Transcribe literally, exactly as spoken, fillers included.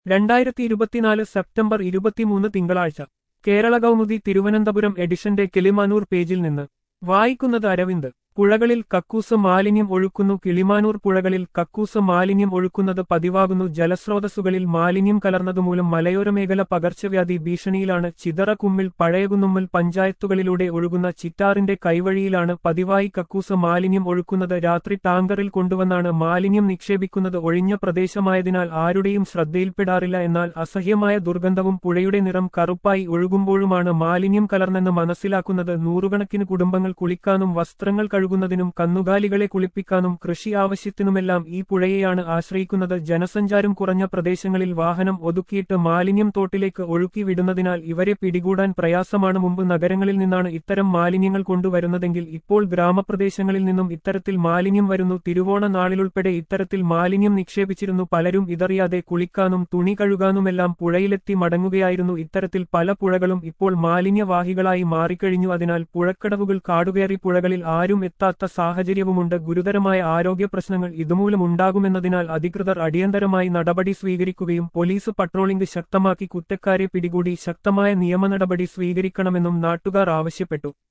രണ്ടായിരത്തി ഇരുപത്തിനാല് സെപ്റ്റംബർ ഇരുപത്തിമൂന്ന് തിങ്കളാഴ്ച കേരള കൗമുദി തിരുവനന്തപുരം എഡിഷന്റെ കിളിമാനൂർ പേജിൽ നിന്ന് വായിക്കുന്നത് അരവിന്ദ്. പുഴകളിൽ കക്കൂസ് മാലിന്യം ഒഴുക്കുന്നു. കിളിമാനൂർ പുഴകളിൽ കക്കൂസ് മാലിന്യം ഒഴുക്കുന്നത് പതിവാകുന്നു. ജലസ്രോതസ്സുകളിൽ മാലിന്യം കലർന്നതുമൂലം മലയോര മേഖല പകർച്ചവ്യാധി ഭീഷണിയിലാണ്. ചിതറ, കുമ്മിൽ, പഴയകുന്നുമ്മൽ പഞ്ചായത്തുകളിലൂടെ ഒഴുകുന്ന ചിറ്റാറിന്റെ കൈവഴിയിലാണ് പതിവായി കക്കൂസ് മാലിന്യം ഒഴുക്കുന്നത്. രാത്രി ടാങ്കറിൽ കൊണ്ടുവന്നാണ് മാലിന്യം നിക്ഷേപിക്കുന്നത്. ഒഴിഞ്ഞ പ്രദേശമായതിനാൽ ആരുടെയും ശ്രദ്ധയിൽപ്പെടാറില്ല. എന്നാൽ അസഹ്യമായ ദുർഗന്ധവും പുഴയുടെ നിറം കറുപ്പായി ഒഴുകുമ്പോഴുമാണ് മാലിന്യം കലർന്നെന്ന് മനസ്സിലാക്കുന്നത്. നൂറുകണക്കിന് കുടുംബങ്ങൾ കുളിക്കാനും വസ്ത്രങ്ങൾ കഴുകുന്നതിനും കന്നുകാലികളെ കുളിപ്പിക്കാനും കൃഷി ആവശ്യത്തിനുമെല്ലാം ഈ പുഴയെയാണ് ആശ്രയിക്കുന്നത്. ജനസഞ്ചാരം കുറഞ്ഞ പ്രദേശങ്ങളിൽ വാഹനം ഒതുക്കിയിട്ട് മാലിന്യം തോട്ടിലേക്ക് ഒഴുക്കി വിടുന്നതിനാൽ ഇവരെ പിടികൂടാൻ പ്രയാസമാണ്. മുമ്പ് നഗരങ്ങളിൽ നിന്നാണ് ഇത്തരം മാലിന്യങ്ങൾ കൊണ്ടുവരുന്നതെങ്കിൽ ഇപ്പോൾ ഗ്രാമപ്രദേശങ്ങളിൽ നിന്നും ഇത്തരത്തിൽ മാലിന്യം വരുന്നു. തിരുവോണ നാളിലുൾപ്പെടെ ഇത്തരത്തിൽ മാലിന്യം നിക്ഷേപിച്ചിരുന്നു. പലരും ഇതറിയാതെ കുളിക്കാനും തുണി കഴുകാനുമെല്ലാം പുഴയിലെത്തി മടങ്ങുകയായിരുന്നു. ഇത്തരത്തിൽ പല പുഴകളും ഇപ്പോൾ മാലിന്യവാഹികളായി മാറിക്കഴിഞ്ഞു. അതിനാൽ പുഴക്കടവുകൾ കാടുകയറി പുഴകളിൽ ആരും എത്താത്ത സാഹചര്യവുമുണ്ട്. ഗുരുതരമായ ആരോഗ്യ പ്രശ്നങ്ങൾ ഇതുമൂലം ഉണ്ടാകുമെന്നതിനാൽ അധികൃതർ അടിയന്തരമായി നടപടി സ്വീകരിക്കുകയും പോലീസ് പട്രോളിംഗ് ശക്തമാക്കി കുറ്റക്കാരെ പിടികൂടി ശക്തമായ നിയമ നടപടി സ്വീകരിക്കണമെന്നും നാട്ടുകാർ ആവശ്യപ്പെട്ടു.